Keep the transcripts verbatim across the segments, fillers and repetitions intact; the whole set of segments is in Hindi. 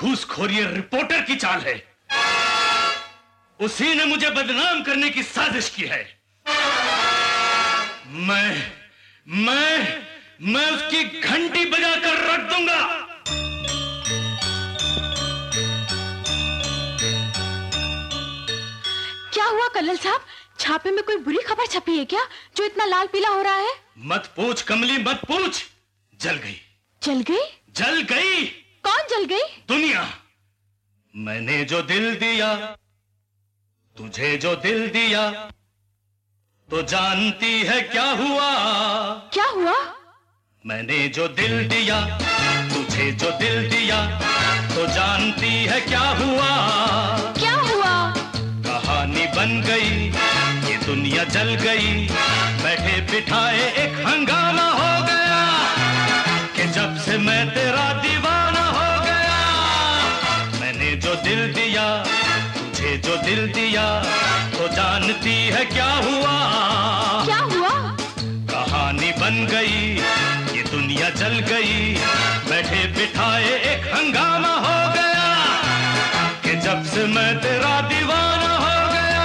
घूसखोरी रिपोर्टर की चाल है। उसी ने मुझे बदनाम करने की साजिश की है। मैं मैं मैं उसकी घंटी बजाकर रख दूंगा। क्या हुआ कल्लल साहब? छापे में कोई बुरी खबर छपी है क्या जो इतना लाल पीला हो रहा है? मत पूछ कमली, मत पूछ। जल गई। जल गई? जल गई। कौन जल गई? दुनिया। मैंने जो दिल दिया, तुझे जो दिल दिया, तो जानती है क्या हुआ? क्या हुआ? मैंने जो दिल दिया, तुझे जो दिल दिया, तो जानती है क्या हुआ? क्या हुआ? कहानी बन गई, ये दुनिया जल गई, बैठे बिठाए एक हंगामा हो गया कि जब से मैं तेरा दीवाना हो गया। मैंने जो दिल दिया, तुझे जो दिल दिया, तो जानती है क्या हुआ? क्या हुआ? कहानी बन गई, ये दुनिया जल गई, बैठे बिठाए एक हंगामा हो गया कि जब से मैं तेरा दीवाना हो गया।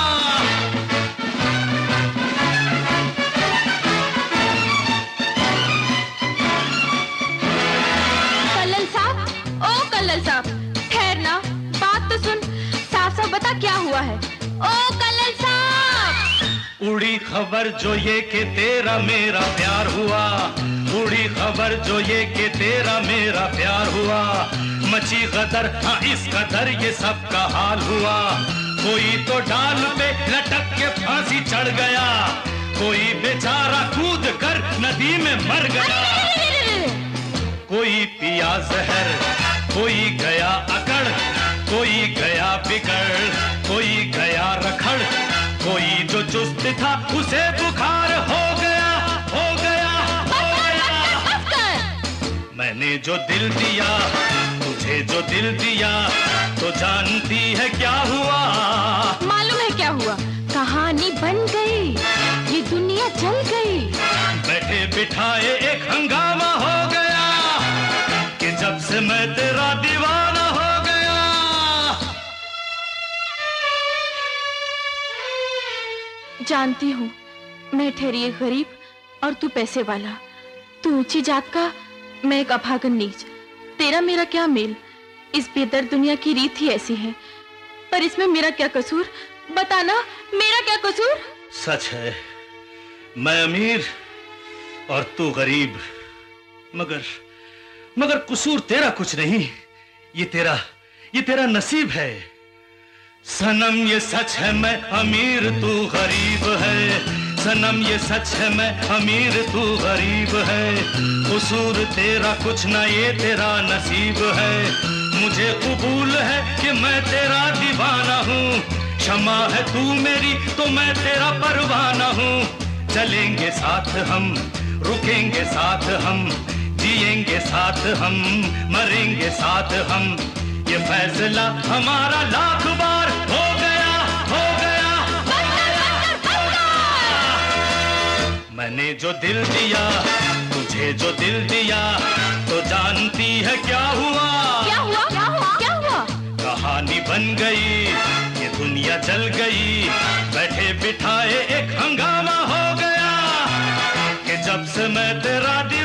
कल्लल साहब, ओ कल्लल साहब, ठहरना, बात तो सुन। साफ साफ बता क्या हुआ है। ओ कल्लल साहब। उड़ी खबर जो ये कि तेरा मेरा प्यार हुआ, उड़ी खबर जो ये कि तेरा मेरा प्यार हुआ, मची गदर, हाँ इस कदर ये सब का हाल हुआ। कोई तो डाल पे लटक के फांसी चढ़ गया, कोई बेचारा कूद कर नदी में मर गया। कोई पिया जहर, कोई गया अकड़, कोई गया बिगड़, कोई गया रखड़, कोई जो चुस्त था उसे बुखार हो गया, हो गया, हो गया। मैंने जो दिल दिया, तुझे जो दिल दिया, तो जानती है क्या हुआ? मालूम है क्या हुआ। कहानी बन गई, ये दुनिया जल गई, बैठे बिठाए एक हंगामा हो गया कि जब से मैं तेरा दीवाना हो गया। जानती हूँ मैं ठहरी एक गरीब और तू पैसे वाला। तू ऊंची जात का, मैं एक अभागन नीच। तेरा मेरा क्या मेल? इस बेदर्द दुनिया की रीत ही ऐसी है। पर इसमें मेरा क्या कसूर? बताना, मेरा क्या कसूर? सच है, मैं अमीर और तू गरीब, मगर मगर कसूर तेरा कुछ नहीं। ये तेरा ये तेरा नसीब है। सनम ये सच है मैं अमीर तू गरीब है, सनम ये सच है मैं अमीर तू गरीब है। कसूर तेरा कुछ ना, ये तेरा नसीब है। मुझे कबूल है कि मैं तेरा दीवाना हूँ, क्षमा है तू मेरी तो मैं तेरा परवाना हूँ। चलेंगे साथ हम, रुकेंगे साथ हम, जिएंगे साथ हम, मरेंगे साथ हम। ये फैसला हमारा लाख बार हो गया, हो गया, हो गया। मैंने जो दिल दिया, तुझे जो दिल दिया, तो जानती है क्या हुआ? क्या हुआ? क्या हुआ? क्या हुआ? कहानी बन गई, ये दुनिया जल गई, बैठे बिठाए एक हंगामा हो गया कि जब से मैं तेरा